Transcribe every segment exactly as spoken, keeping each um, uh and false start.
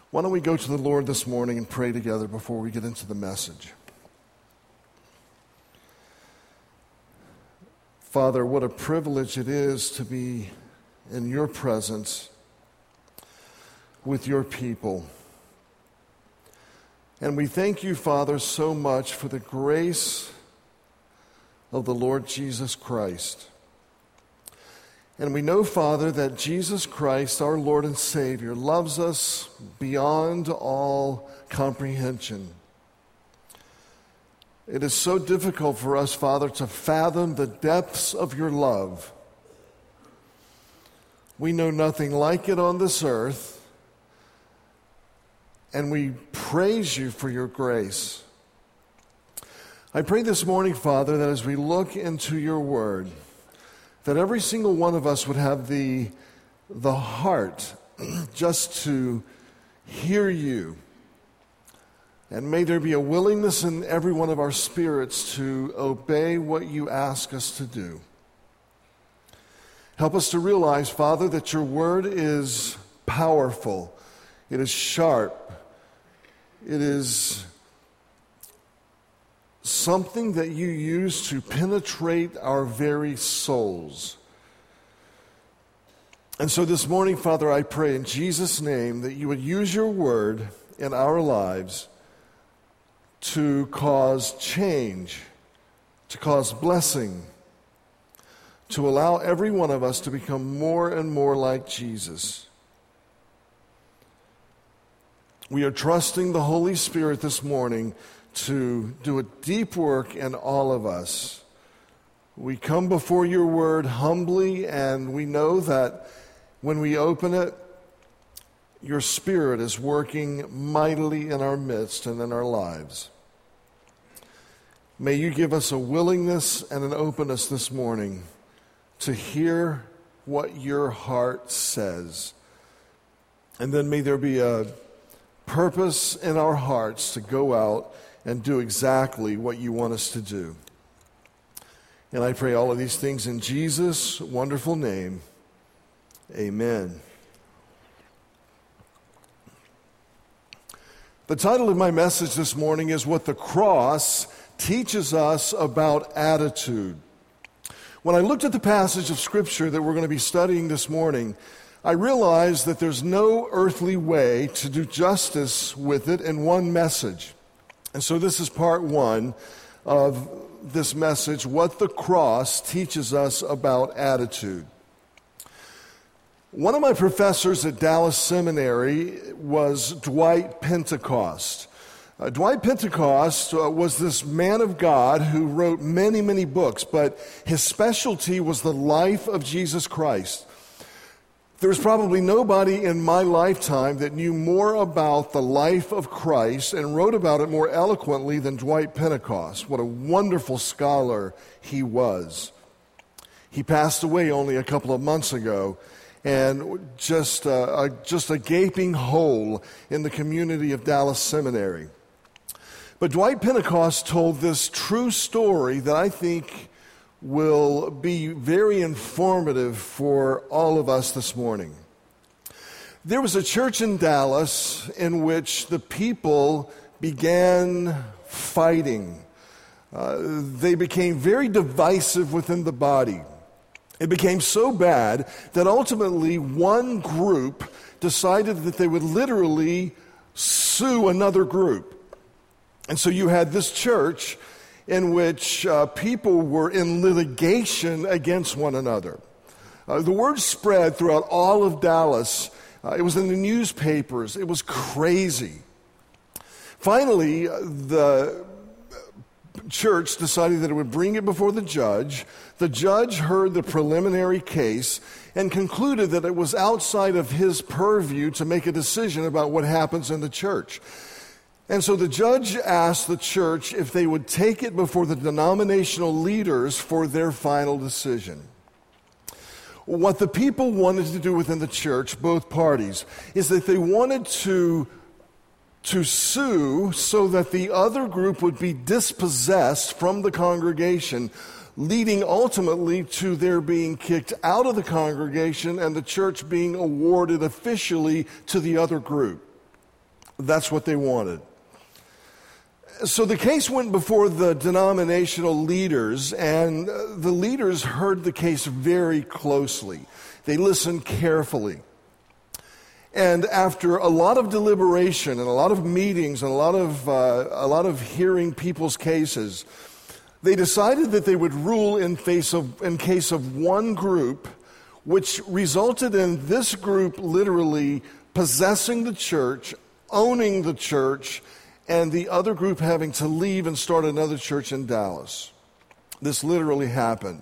Why don't we go to the Lord this morning and pray together before we get into the message? Father, what a privilege it is to be in your presence with your people. And we thank you, Father, so much for the grace of the Lord Jesus Christ. And we know, Father, that Jesus Christ, our Lord and Savior, loves us beyond all comprehension. It is so difficult for us, Father, to fathom the depths of your love. We know nothing like it on this earth, and we praise you for your grace. I pray this morning, Father, that as we look into your word, that every single one of us would have the, the heart just to hear you. And may there be a willingness in every one of our spirits to obey what you ask us to do. Help us to realize, Father, that your word is powerful. It is sharp. It is something that you use to penetrate our very souls. And so this morning, Father, I pray in Jesus' name that you would use your word in our lives to cause change, to cause blessing, to allow every one of us to become more and more like Jesus. We are trusting the Holy Spirit this morning to do a deep work in all of us. We come before your word humbly, and we know that when we open it, your Spirit is working mightily in our midst and in our lives. May you give us a willingness and an openness this morning to hear what your heart says. And then may there be a purpose in our hearts to go out and do exactly what you want us to do. And I pray all of these things in Jesus' wonderful name. Amen. The title of my message this morning is What the Cross Teaches Us About Attitude. When I looked at the passage of Scripture that we're going to be studying this morning, I realized that there's no earthly way to do justice with it in one message. And so this is part one of this message, What the Cross Teaches Us About Attitude. One of my professors at Dallas Seminary was Dwight Pentecost. Uh, Dwight Pentecost uh, was this man of God who wrote many, many books, but his specialty was the life of Jesus Christ. There's probably nobody in my lifetime that knew more about the life of Christ and wrote about it more eloquently than Dwight Pentecost. What a wonderful scholar he was. He passed away only a couple of months ago, and just a, a, just a gaping hole in the community of Dallas Seminary. But Dwight Pentecost told this true story that I think will be very informative for all of us this morning. There was a church in Dallas in which the people began fighting. Uh, they became very divisive within the body. It became so bad that ultimately one group decided that they would literally sue another group. And so you had this church in which uh, people were in litigation against one another. Uh, the word spread throughout all of Dallas. Uh, it was in the newspapers. It was crazy. Finally, uh, the church decided that it would bring it before the judge. The judge heard the preliminary case and concluded that it was outside of his purview to make a decision about what happens in the church. And so the judge asked the church if they would take it before the denominational leaders for their final decision. What the people wanted to do within the church, both parties, is that they wanted to, to sue so that the other group would be dispossessed from the congregation, leading ultimately to their being kicked out of the congregation and the church being awarded officially to the other group. That's what they wanted. So the case went before the denominational leaders, and the leaders heard the case very closely. They listened carefully. And after a lot of deliberation and a lot of meetings and a lot of uh, a lot of hearing people's cases, they decided that they would rule in face of in case of one group, which resulted in this group literally possessing the church, owning the church, and the other group having to leave and start another church in Dallas. This literally happened.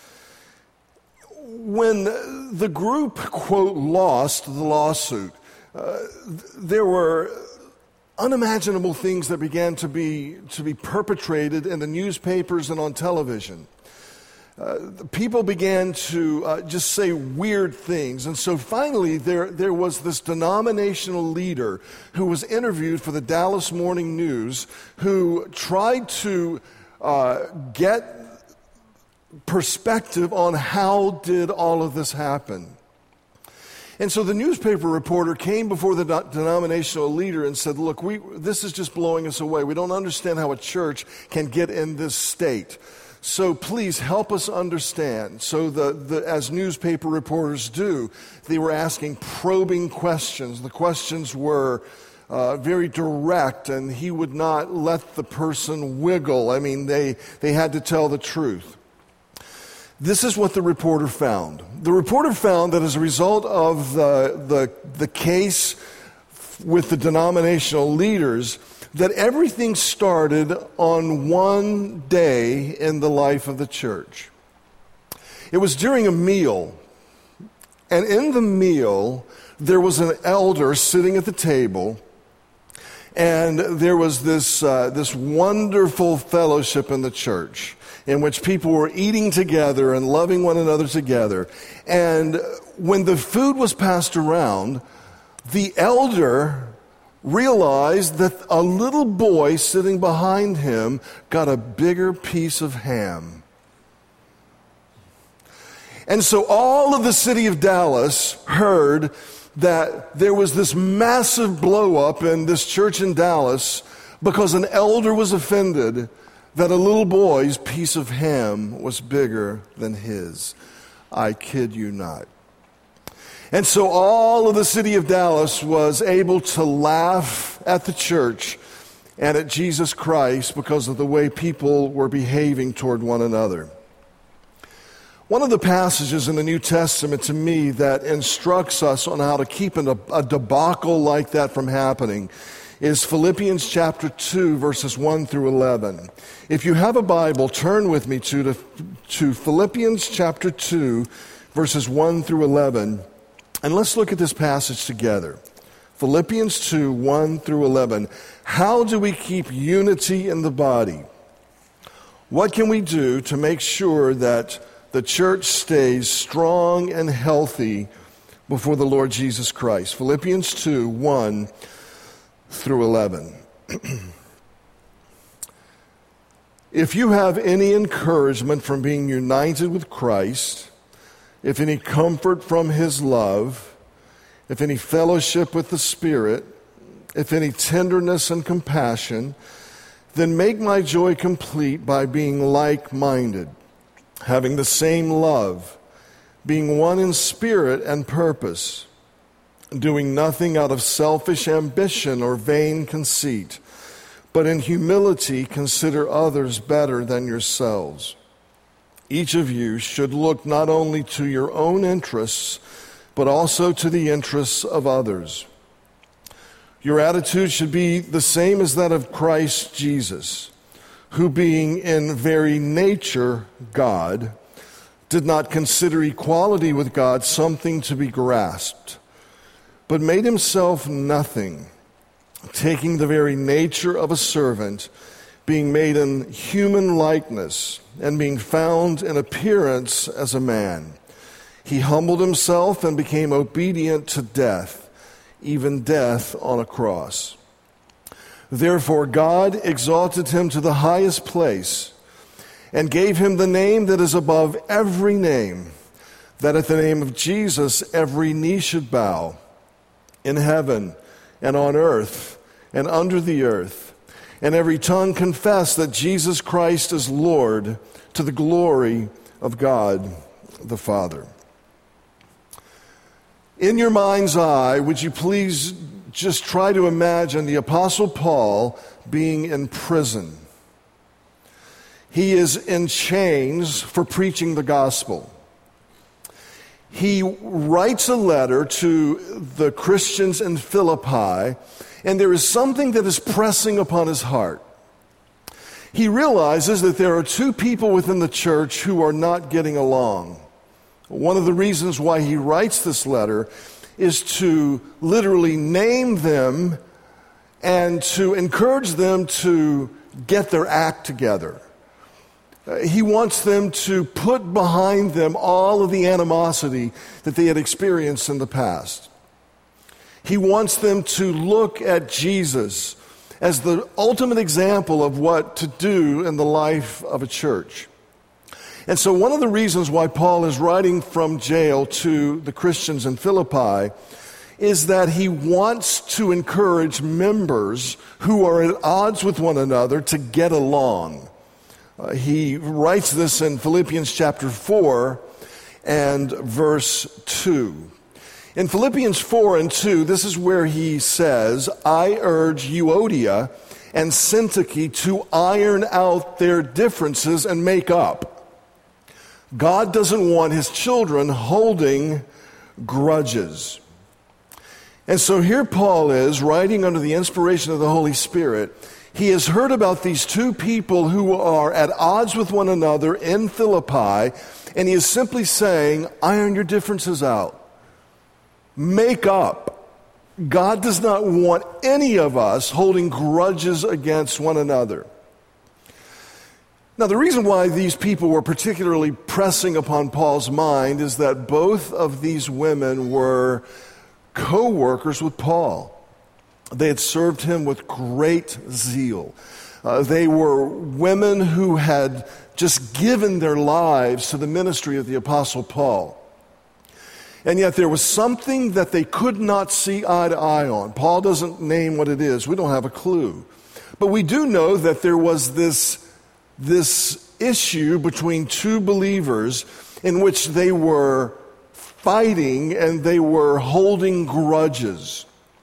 When the group, quote, lost the lawsuit, uh, there were unimaginable things that began to be to be perpetrated in the newspapers and on television. Uh, people began to uh, just say weird things. And so finally there, there was this denominational leader who was interviewed for the Dallas Morning News who tried to uh, get perspective on how did all of this happen. And so the newspaper reporter came before the denominational leader and said, look, we, this is just blowing us away. We don't understand how a church can get in this state. So please help us understand. So the, the, as newspaper reporters do, they were asking probing questions. The questions were uh, very direct, and he would not let the person wiggle. I mean, they, they had to tell the truth. This is what the reporter found. The reporter found that as a result of the, the, the case with the denominational leaders, that everything started on one day in the life of the church. It was during a meal, and in the meal, there was an elder sitting at the table, and there was this uh, this wonderful fellowship in the church in which people were eating together and loving one another together. And when the food was passed around, the elder realized that a little boy sitting behind him got a bigger piece of ham. And so all of the city of Dallas heard that there was this massive blow up in this church in Dallas because an elder was offended that a little boy's piece of ham was bigger than his. I kid you not. And so all of the city of Dallas was able to laugh at the church and at Jesus Christ because of the way people were behaving toward one another. One of the passages in the New Testament to me that instructs us on how to keep a, a debacle like that from happening is Philippians chapter two, verses one through eleven. If you have a Bible, turn with me to, to, to Philippians chapter two, verses one through eleven. And let's look at this passage together. Philippians two, one through eleven. How do we keep unity in the body? What can we do to make sure that the church stays strong and healthy before the Lord Jesus Christ? Philippians two, one through eleven. If you have any encouragement from being united with Christ, if any comfort from his love, if any fellowship with the Spirit, if any tenderness and compassion, then make my joy complete by being like-minded, having the same love, being one in spirit and purpose, doing nothing out of selfish ambition or vain conceit, but in humility consider others better than yourselves. Each of you should look not only to your own interests, but also to the interests of others. Your attitude should be the same as that of Christ Jesus, who being in very nature God, did not consider equality with God something to be grasped, but made himself nothing, taking the very nature of a servant, being made in human likeness, and being found in appearance as a man. He humbled himself and became obedient to death, even death on a cross. Therefore God exalted him to the highest place and gave him the name that is above every name, that at the name of Jesus every knee should bow, in heaven and on earth and under the earth, and every tongue confess that Jesus Christ is Lord, to the glory of God the Father. In your mind's eye, would you please just try to imagine the Apostle Paul being in prison? He is in chains for preaching the gospel. He writes a letter to the Christians in Philippi, and there is something that is pressing upon his heart. He realizes that there are two people within the church who are not getting along. One of the reasons why he writes this letter is to literally name them and to encourage them to get their act together. Uh, he wants them to put behind them all of the animosity that they had experienced in the past. He wants them to look at Jesus as the ultimate example of what to do in the life of a church. And so one of the reasons why Paul is writing from jail to the Christians in Philippi is that he wants to encourage members who are at odds with one another to get along. Uh, he writes this in Philippians chapter four and verse two. In Philippians four and two, this is where he says, I urge Euodia and Syntyche to iron out their differences and make up. God doesn't want his children holding grudges. And so here Paul is, writing under the inspiration of the Holy Spirit. He has heard about these two people who are at odds with one another in Philippi, and he is simply saying, iron your differences out. Make up. God does not want any of us holding grudges against one another. Now, the reason why these people were particularly pressing upon Paul's mind is that both of these women were co-workers with Paul. They had served him with great zeal. Uh, they were women who had just given their lives to the ministry of the Apostle Paul. And yet there was something that they could not see eye to eye on. Paul doesn't name what it is. We don't have a clue. But we do know that there was this, this issue between two believers in which they were fighting and they were holding grudges.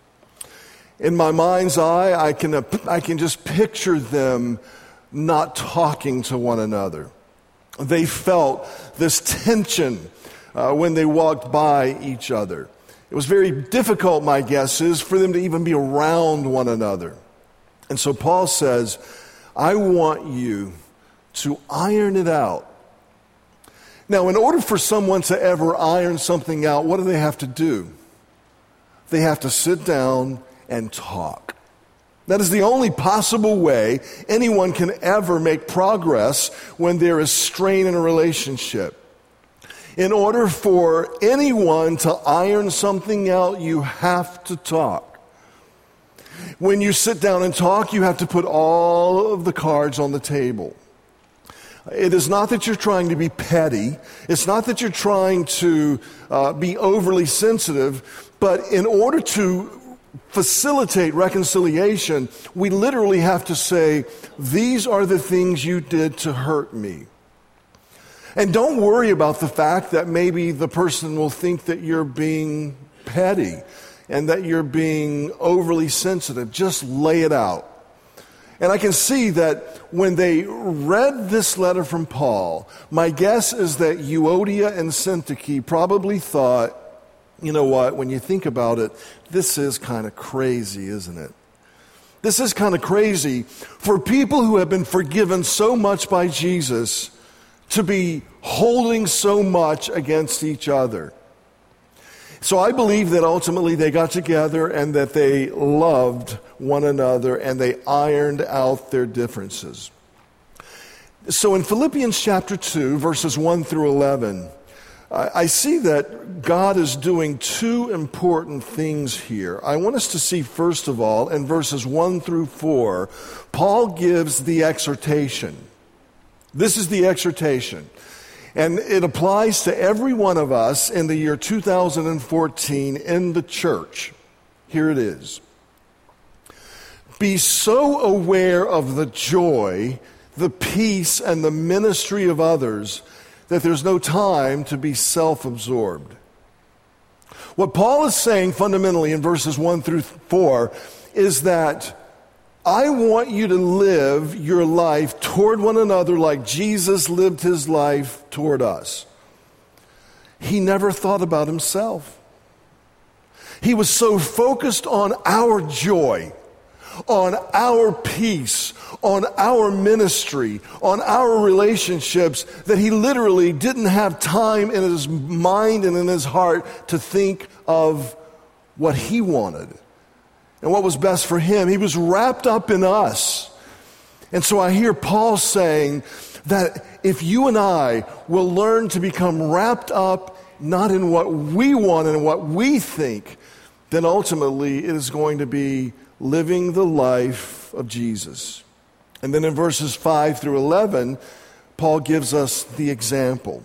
In my mind's eye, I can, I can just picture them not talking to one another. They felt this tension uh, when they walked by each other. It was very difficult, my guess is, for them to even be around one another. And so Paul says, I want you to iron it out. Now, in order for someone to ever iron something out, what do they have to do? They have to sit down and talk. That is the only possible way anyone can ever make progress when there is strain in a relationship. In order for anyone to iron something out, you have to talk. When you sit down and talk, you have to put all of the cards on the table. It is not that you're trying to be petty. It's not that you're trying to uh, be overly sensitive. But in order to facilitate reconciliation, we literally have to say, these are the things you did to hurt me. And don't worry about the fact that maybe the person will think that you're being petty and that you're being overly sensitive. Just lay it out. And I can see that when they read this letter from Paul, my guess is that Euodia and Syntyche probably thought, you know what, when you think about it, this is kind of crazy, isn't it? This is kind of crazy for people who have been forgiven so much by Jesus to be holding so much against each other. So I believe that ultimately they got together and that they loved one another and they ironed out their differences. So in Philippians chapter two, verses one through eleven, I see that God is doing two important things here. I want us to see, first of all, in verses one through four, Paul gives the exhortation. This is the exhortation. And it applies to every one of us in the year two thousand fourteen in the church. Here it is. be so aware of the joy, the peace, and the ministry of others that there's no time to be self-absorbed. What Paul is saying fundamentally in verses one through four is that I want you to live your life toward one another like Jesus lived his life toward us. He never thought about himself. He was so focused on our joy, on our peace, on our ministry, on our relationships, that he literally didn't have time in his mind and in his heart to think of what he wanted and what was best for him. He was wrapped up in us. And so I hear Paul saying that if you and I will learn to become wrapped up not in what we want and what we think, then ultimately it is going to be living the life of Jesus. And then in verses five through eleven, Paul gives us the example.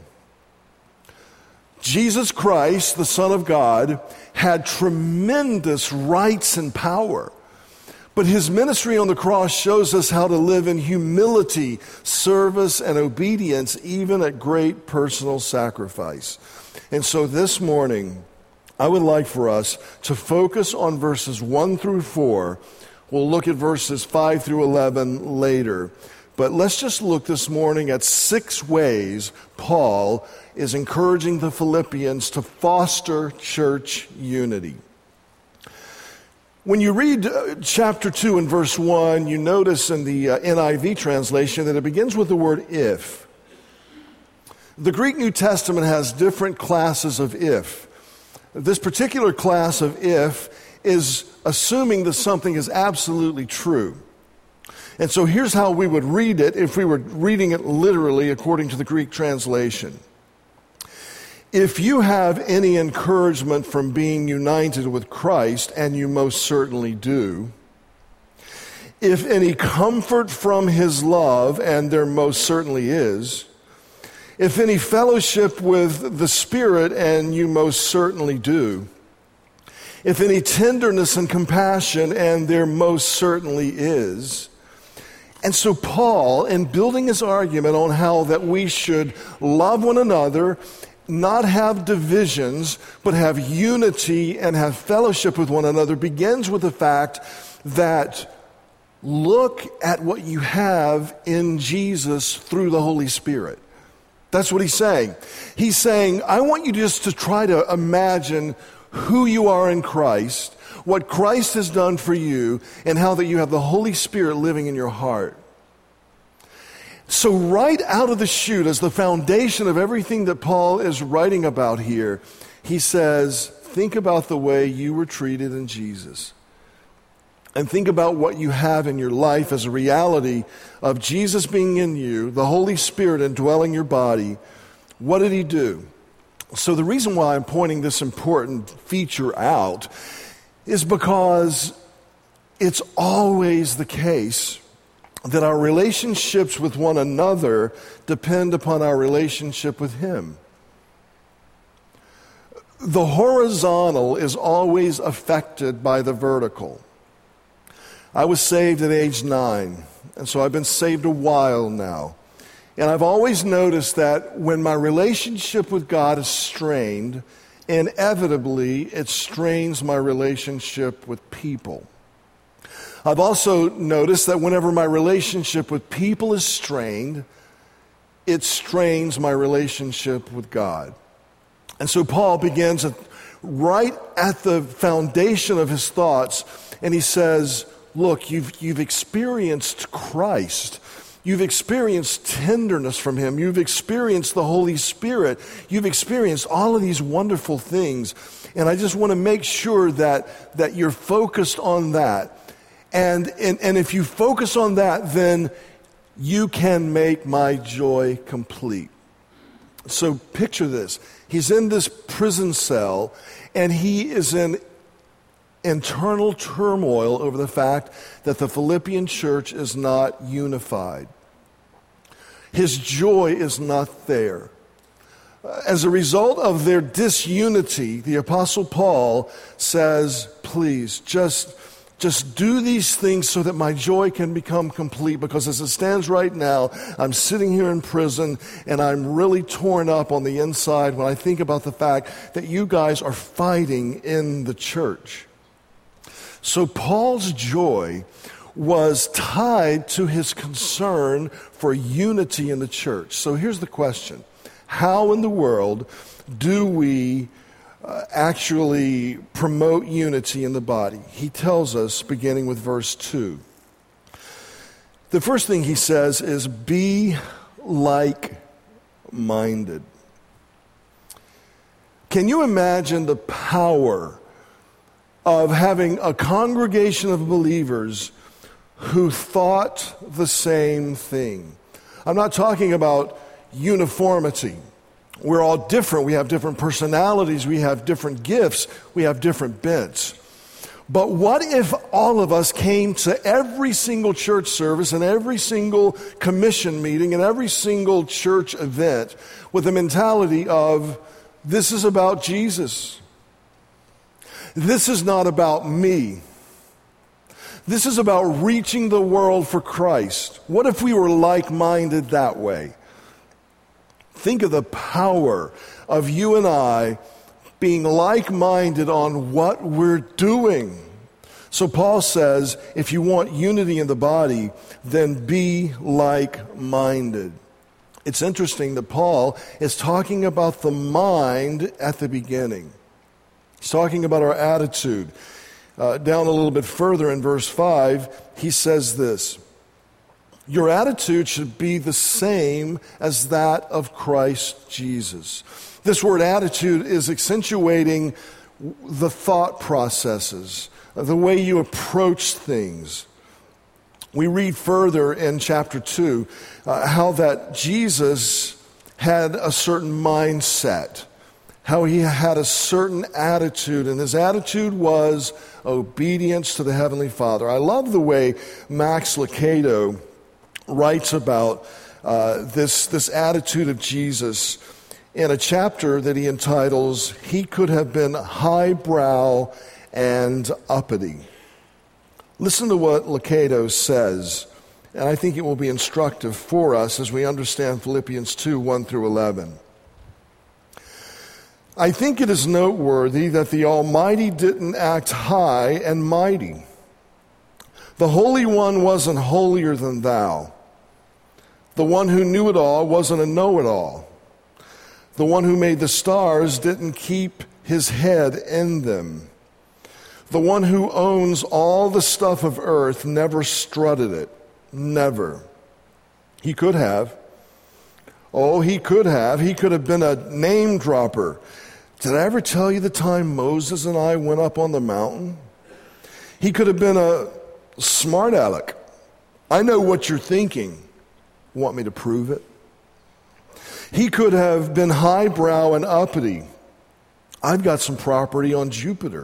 Jesus Christ, the Son of God, had tremendous rights and power. But his ministry on the cross shows us how to live in humility, service, and obedience, even at great personal sacrifice. And so this morning, I would like for us to focus on verses one through four. We'll look at verses five through eleven later. But let's just look this morning at six ways Paul is encouraging the Philippians to foster church unity. When you read uh, chapter two and verse one, you notice in the uh, N I V translation that it begins with the word if. The Greek New Testament has different classes of if. This particular class of if is assuming that something is absolutely true. And so here's how we would read it if we were reading it literally according to the Greek translation. If you have any encouragement from being united with Christ, and you most certainly do, if any comfort from his love, and there most certainly is, if any fellowship with the Spirit, and you most certainly do, if any tenderness and compassion, and there most certainly is. And so Paul, in building his argument on how that we should love one another, not have divisions, but have unity and have fellowship with one another, begins with the fact that look at what you have in Jesus through the Holy Spirit. That's what he's saying. He's saying, I want you just to try to imagine who you are in Christ, what Christ has done for you, and how that you have the Holy Spirit living in your heart. So right out of the chute, as the foundation of everything that Paul is writing about here, he says, think about the way you were treated in Jesus. And think about what you have in your life as a reality of Jesus being in you, the Holy Spirit indwelling your body. What did he do? So the reason why I'm pointing this important feature out is because it's always the case that our relationships with one another depend upon our relationship with him. The horizontal is always affected by the vertical. I was saved at age nine, and so I've been saved a while now. And I've always noticed that when my relationship with God is strained, inevitably it strains my relationship with people. I've also noticed that whenever my relationship with people is strained, it strains my relationship with God. And so Paul begins at, right at the foundation of his thoughts, and he says, look, you've, you've experienced Christ. You've experienced tenderness from him. You've experienced the Holy Spirit. You've experienced all of these wonderful things. And I just want to make sure that, that you're focused on that. And, and, and if you focus on that, then you can make my joy complete. So picture this. He's in this prison cell, and he is in internal turmoil over the fact that the Philippian church is not unified. His joy is not there. As a result of their disunity, the Apostle Paul says, please, just Just do these things so that my joy can become complete, because as it stands right now, I'm sitting here in prison and I'm really torn up on the inside when I think about the fact that you guys are fighting in the church. So Paul's joy was tied to his concern for unity in the church. So here's the question. How in the world do we Uh, actually promote unity in the body? He tells us, beginning with verse two. The first thing he says is, be like-minded. Can you imagine the power of having a congregation of believers who thought the same thing? I'm not talking about uniformity. We're all different. We have different personalities. We have different gifts. We have different bents. But what if all of us came to every single church service and every single commission meeting and every single church event with the mentality of, this is about Jesus. This is not about me. This is about reaching the world for Christ. What if we were like-minded that way? Think of the power of you and I being like-minded on what we're doing. So Paul says, if you want unity in the body, then be like-minded. It's interesting that Paul is talking about the mind at the beginning. He's talking about our attitude. Uh, down a little bit further in verse five, he says this: your attitude should be the same as that of Christ Jesus. This word attitude is accentuating the thought processes, the way you approach things. We read further in chapter two uh, how that Jesus had a certain mindset, how he had a certain attitude, and his attitude was obedience to the Heavenly Father. I love the way Max Lucado writes about uh, this, this attitude of Jesus in a chapter that he entitles, He Could Have Been Highbrow and Uppity. Listen to what Lucado says, and I think it will be instructive for us as we understand Philippians two, one through eleven. I think it is noteworthy that the Almighty didn't act high and mighty. The Holy One wasn't holier than thou. The one who knew it all wasn't a know-it-all. The one who made the stars didn't keep his head in them. The one who owns all the stuff of earth never strutted it. Never. He could have. Oh, he could have. He could have been a name dropper. Did I ever tell you the time Moses and I went up on the mountain? He could have been a smart aleck. I know what you're thinking. Want me to prove it? He could have been highbrow and uppity. I've got some property on Jupiter.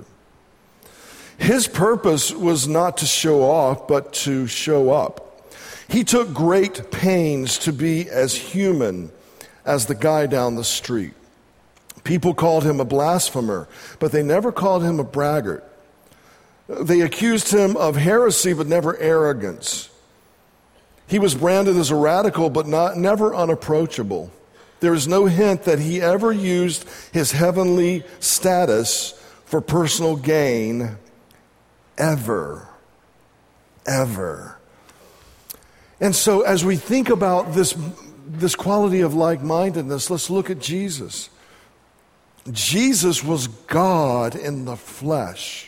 His purpose was not to show off, but to show up. He took great pains to be as human as the guy down the street. People called him a blasphemer, but they never called him a braggart. They accused him of heresy, but never arrogance. He was branded as a radical, but not never unapproachable. There is no hint that he ever used his heavenly status for personal gain, ever, ever. And so as we think about this, this quality of like-mindedness, let's look at Jesus. Jesus was God in the flesh.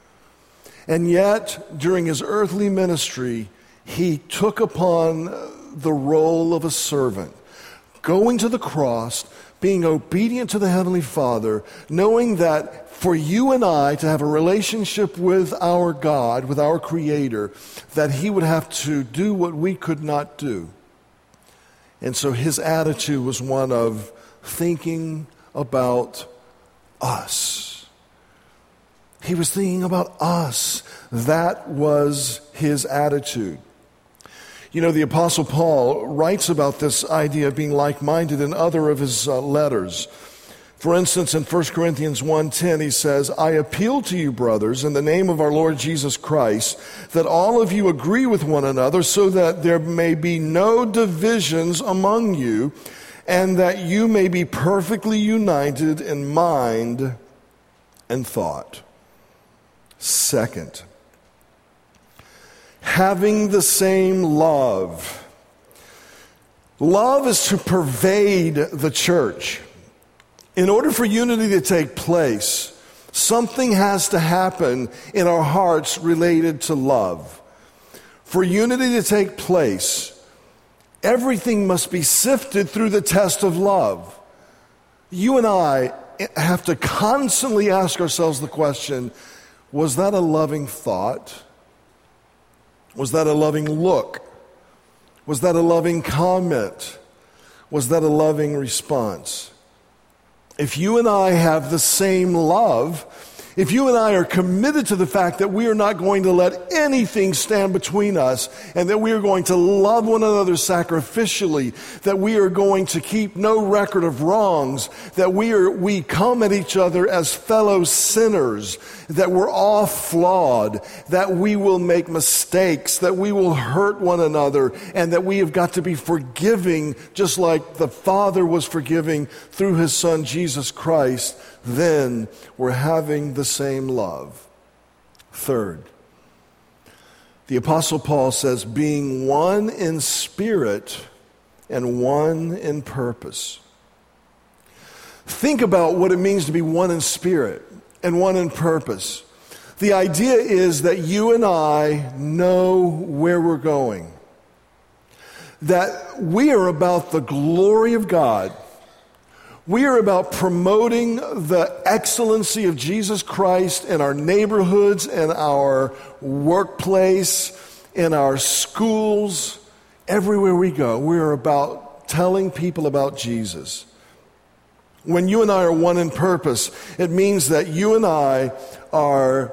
And yet, during his earthly ministry, he took upon the role of a servant, going to the cross, being obedient to the Heavenly Father, knowing that for you and I to have a relationship with our God, with our Creator, that he would have to do what we could not do. And so his attitude was one of thinking about us. He was thinking about us. That was his attitude. You know, the Apostle Paul writes about this idea of being like-minded in other of his uh, letters. For instance, in First Corinthians one ten, he says, I appeal to you, brothers, in the name of our Lord Jesus Christ, that all of you agree with one another so that there may be no divisions among you, and that you may be perfectly united in mind and thought. Second, having the same love. Love is to pervade the church. In order for unity to take place, something has to happen in our hearts related to love. For unity to take place, everything must be sifted through the test of love. You and I have to constantly ask ourselves the question, was that a loving thought? Was that a loving look? Was that a loving comment? Was that a loving response? If you and I have the same love, if you and I are committed to the fact that we are not going to let anything stand between us, and that we are going to love one another sacrificially, that we are going to keep no record of wrongs, that we are we come at each other as fellow sinners, that we're all flawed, that we will make mistakes, that we will hurt one another, and that we have got to be forgiving just like the Father was forgiving through his Son Jesus Christ, then we're having the same love. Third, the Apostle Paul says, being one in spirit and one in purpose. Think about what it means to be one in spirit and one in purpose. The idea is that you and I know where we're going. That we are about the glory of God. We are about promoting the excellency of Jesus Christ in our neighborhoods, in our workplace, in our schools, everywhere we go. We are about telling people about Jesus. When you and I are one in purpose, it means that you and I are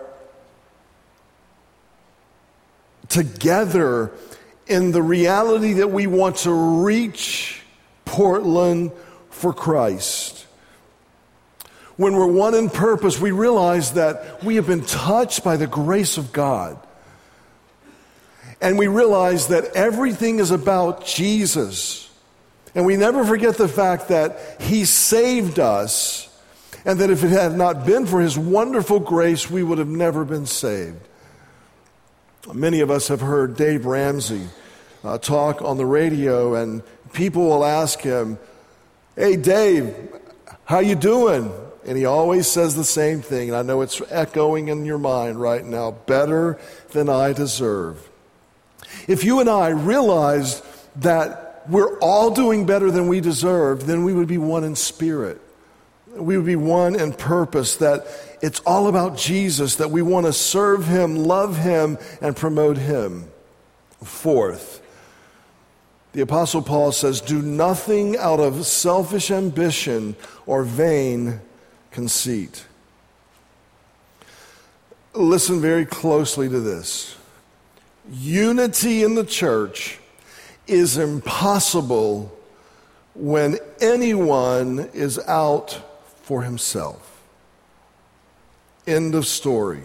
together in the reality that we want to reach Portland for Christ. When we're one in purpose, we realize that we have been touched by the grace of God. And we realize that everything is about Jesus. And we never forget the fact that he saved us, and that if it had not been for his wonderful grace, we would have never been saved. Many of us have heard Dave Ramsey uh, talk on the radio, and people will ask him, hey, Dave, how you doing? And he always says the same thing, and I know it's echoing in your mind right now, better than I deserve. If you and I realized that we're all doing better than we deserve, then we would be one in spirit. We would be one in purpose, that it's all about Jesus, that we want to serve him, love him, and promote him. Fourth, the Apostle Paul says, do nothing out of selfish ambition or vain conceit. Listen very closely to this. Unity in the church is impossible when anyone is out for himself. End of story.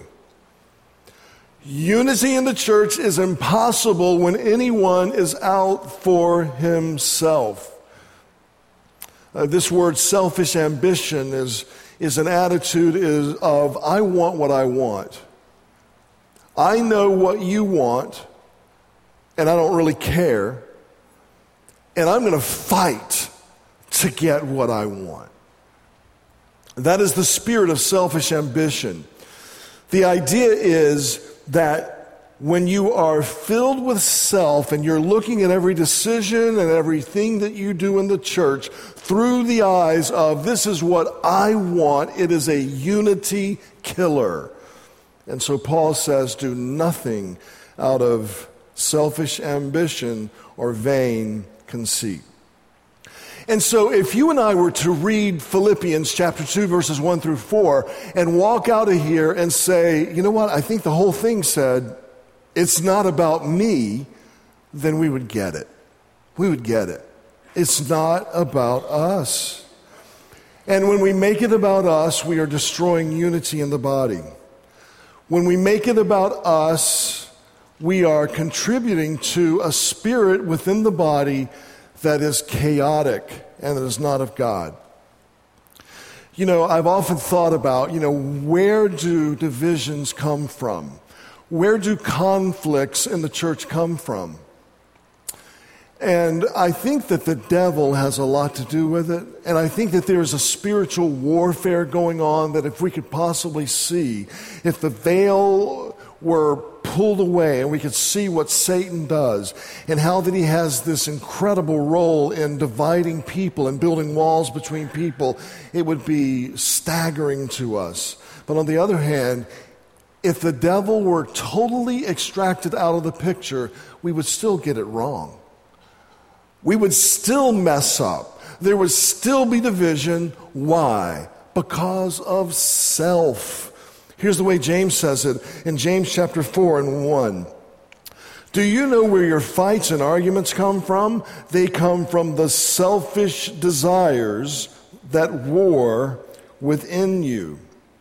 Unity in the church is impossible when anyone is out for himself. Uh, this word selfish ambition is, is an attitude is of, I want what I want. I know what you want, and I don't really care. And I'm going to fight to get what I want. That is the spirit of selfish ambition. The idea is that when you are filled with self and you're looking at every decision and everything that you do in the church through the eyes of, this is what I want, it is a unity killer. And so Paul says, do nothing out of selfish ambition or vain conceit. And so if you and I were to read Philippians chapter two, verses one through four, and walk out of here and say, you know what, I think the whole thing said, it's not about me, then we would get it. We would get it. It's not about us. And when we make it about us, we are destroying unity in the body. When we make it about us, we are contributing to a spirit within the body that is chaotic and that is not of God. You know, I've often thought about, you know, where do divisions come from? Where do conflicts in the church come from? And I think that the devil has a lot to do with it. And I think that there's a spiritual warfare going on that if we could possibly see, if the veil were pulled away and we could see what Satan does and how that he has this incredible role in dividing people and building walls between people, it would be staggering to us. But on the other hand, if the devil were totally extracted out of the picture, we would still get it wrong. We would still mess up. There would still be division. Why? Because of self. Here's the way James says it in James chapter four and one. Do you know where your fights and arguments come from? They come from the selfish desires that war within you.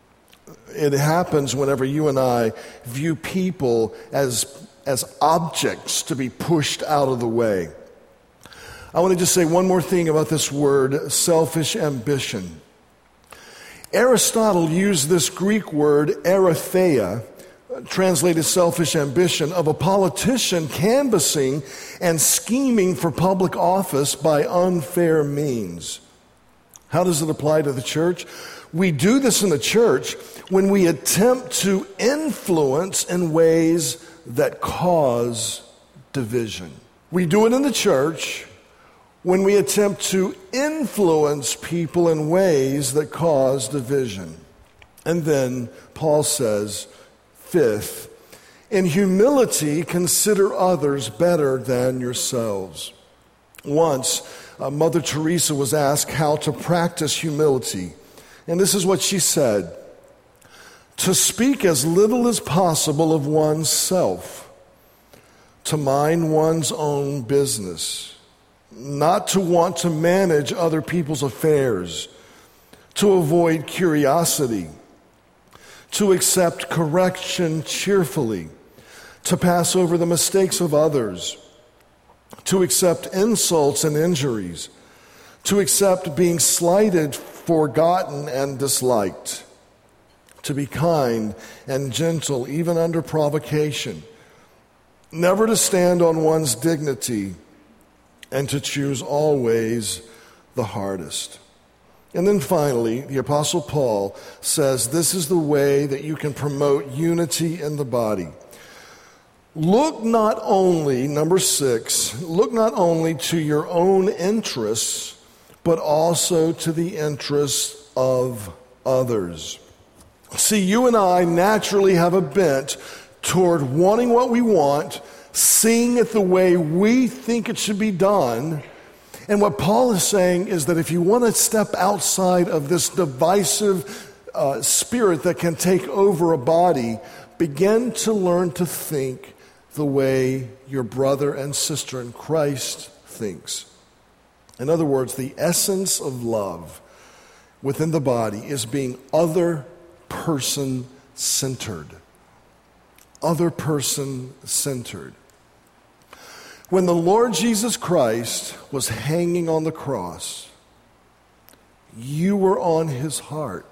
It happens whenever you and I view people as, as objects to be pushed out of the way. I want to just say one more thing about this word, selfish ambition. Aristotle used this Greek word, eritheia, translated selfish ambition, of a politician canvassing and scheming for public office by unfair means. How does it apply to the church? We do this in the church when we attempt to influence in ways that cause division. We do it in the church when we attempt to influence people in ways that cause division. And then Paul says, fifth, in humility, consider others better than yourselves. Once, uh, Mother Teresa was asked how to practice humility. And this is what she said: to speak as little as possible of oneself, to mind one's own business, not to want to manage other people's affairs, to avoid curiosity, to accept correction cheerfully, to pass over the mistakes of others, to accept insults and injuries, to accept being slighted, forgotten, and disliked, to be kind and gentle even under provocation, never to stand on one's dignity, and to choose always the hardest. And then finally, the Apostle Paul says this is the way that you can promote unity in the body. Look not only, number six, look not only to your own interests, but also to the interests of others. See, you and I naturally have a bent toward wanting what we want, seeing it the way we think it should be done. And what Paul is saying is that if you want to step outside of this divisive uh, spirit that can take over a body, begin to learn to think the way your brother and sister in Christ thinks. In other words, the essence of love within the body is being other person centered. Other person centered. When the Lord Jesus Christ was hanging on the cross, you were on his heart.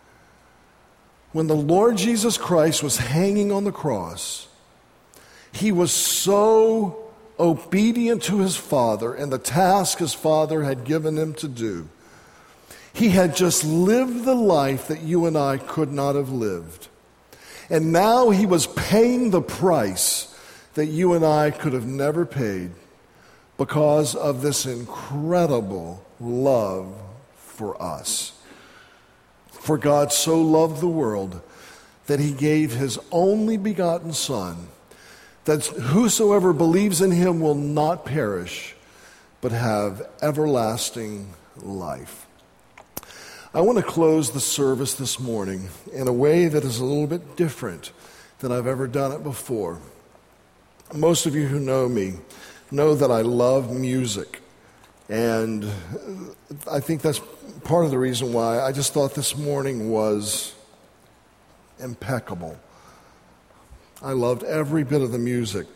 When the Lord Jesus Christ was hanging on the cross, he was so obedient to his Father and the task his Father had given him to do. He had just lived the life that you and I could not have lived. And now he was paying the price that you and I could have never paid because of this incredible love for us. For God so loved the world that he gave his only begotten Son, that whosoever believes in him will not perish, but have everlasting life. I want to close the service this morning in a way that is a little bit different than I've ever done it before. Most of you who know me know that I love music. And I think that's part of the reason why I just thought this morning was impeccable. I loved every bit of the music.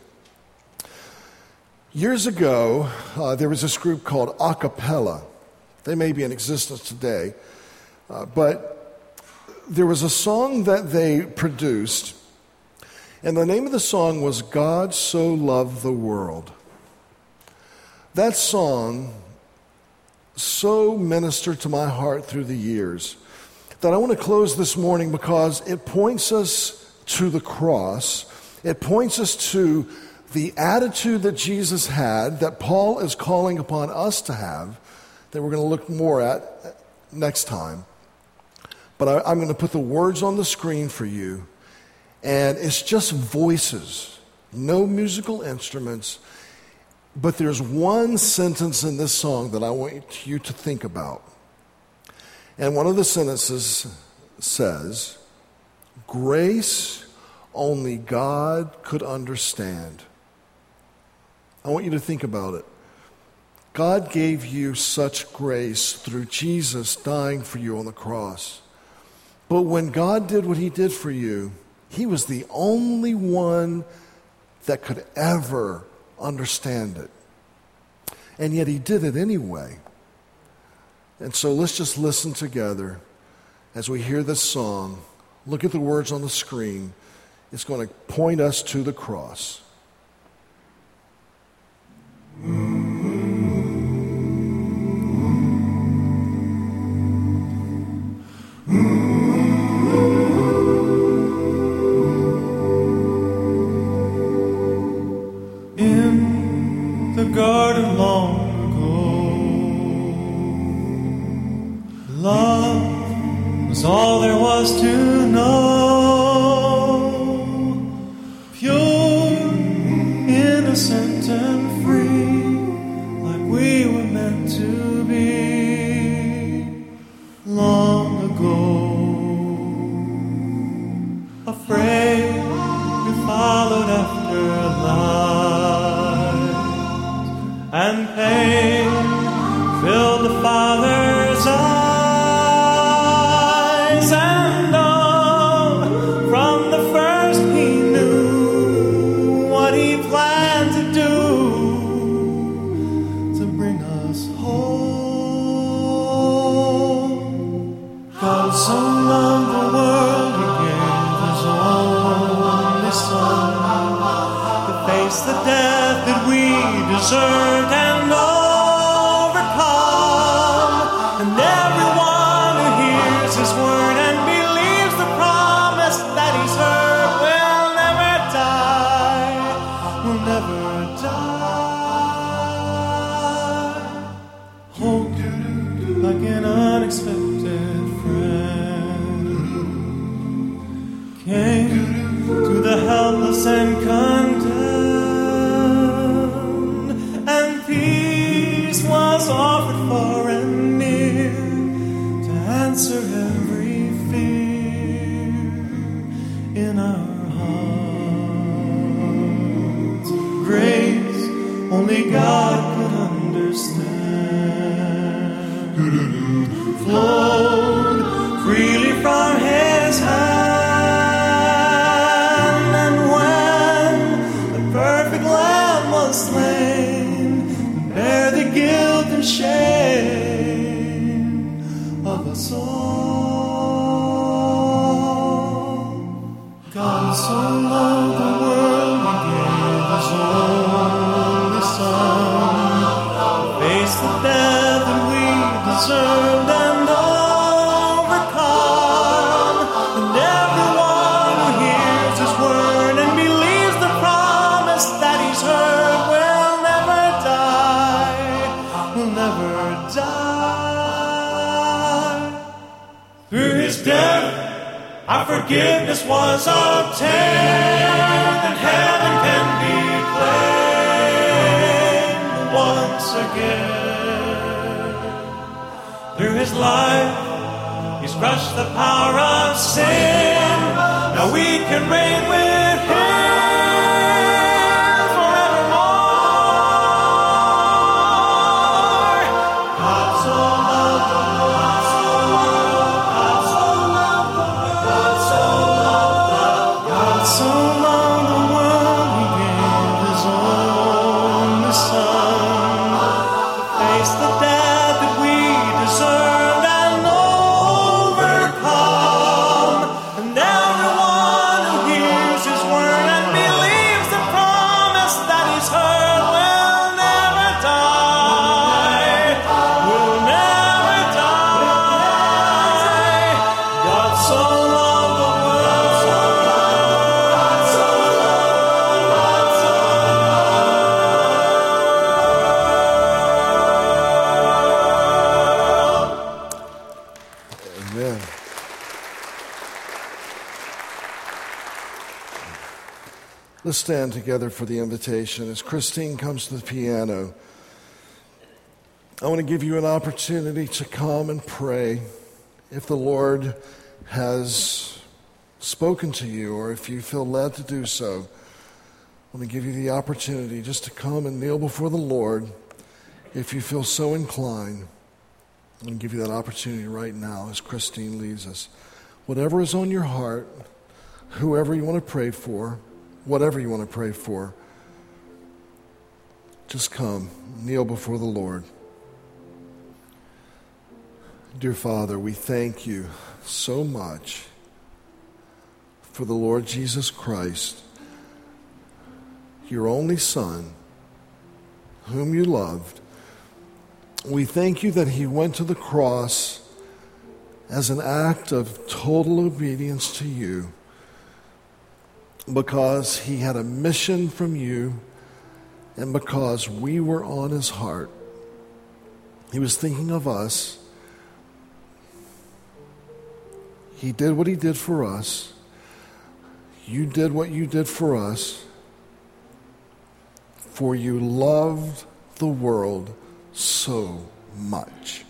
Years ago, uh, there was this group called A Cappella. They may be in existence today, uh, but there was a song that they produced, and the name of the song was God So Loved the World. That song so ministered to my heart through the years that I want to close this morning because it points us to the cross. It points us to the attitude that Jesus had, that Paul is calling upon us to have, that we're going to look more at next time. But I, I'm going to put the words on the screen for you, and it's just voices, no musical instruments, but there's one sentence in this song that I want you to think about. And one of the sentences says, "Grace only God could understand." I want you to think about it. God gave you such grace through Jesus dying for you on the cross. But when God did what he did for you, he was the only one that could ever understand it. And yet he did it anyway. And so let's just listen together as we hear this song. Look at the words on the screen. It's going to point us to the cross. In the garden long ago, love was all there was to know, pure, innocent, and free, like we were meant to be. Long ago, afraid we followed after light, and pain filled the Father's eyes, and oh, from the first he knew what he planned to do, to bring us home. God so loved the world, he gave his only Son to face the death that we deserved and overcome. And everyone who hears his word and believes the promise that he's heard will never die, will never die. Hope like an unexpected friend came to the helpless and condemned, and peace was offered far and near to answer every fear in our hearts. Grace only God could understand flowed freely from his hand, and when the perfect Lamb was slain, bear the guilt and shame of us all. God so loved the world, he gave his only Son to face the death that we deserved and overcome. And everyone who hears his word and believes the promise that he's heard will never die, will never die. Through his death, our forgiveness was obtained, and heaven can be claimed once again. Through his life, he's crushed the power of sin. Now we can reign with him forevermore. Let's stand together for the invitation. As Christine comes to the piano, I want to give you an opportunity to come and pray if the Lord has spoken to you or if you feel led to do so. I want to give you the opportunity just to come and kneel before the Lord if you feel so inclined. I'm going to give you that opportunity right now as Christine leads us. Whatever is on your heart, whoever you want to pray for, whatever you want to pray for, just come, kneel before the Lord. Dear Father, we thank you so much for the Lord Jesus Christ, your only Son, whom you loved. We thank you that he went to the cross as an act of total obedience to you because he had a mission from you and because we were on his heart. He was thinking of us. He did what he did for us. You did what you did for us. For you loved the world so much.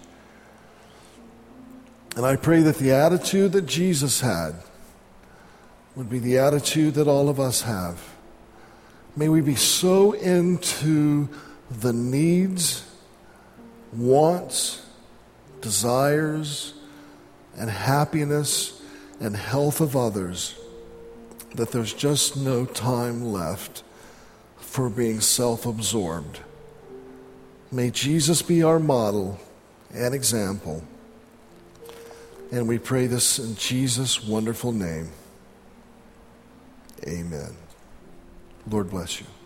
And I pray that the attitude that Jesus had would be the attitude that all of us have. May we be so into the needs, wants, desires, and happiness and health of others that there's just no time left for being self-absorbed. May Jesus be our model and example. And we pray this in Jesus' wonderful name. Amen. Lord bless you.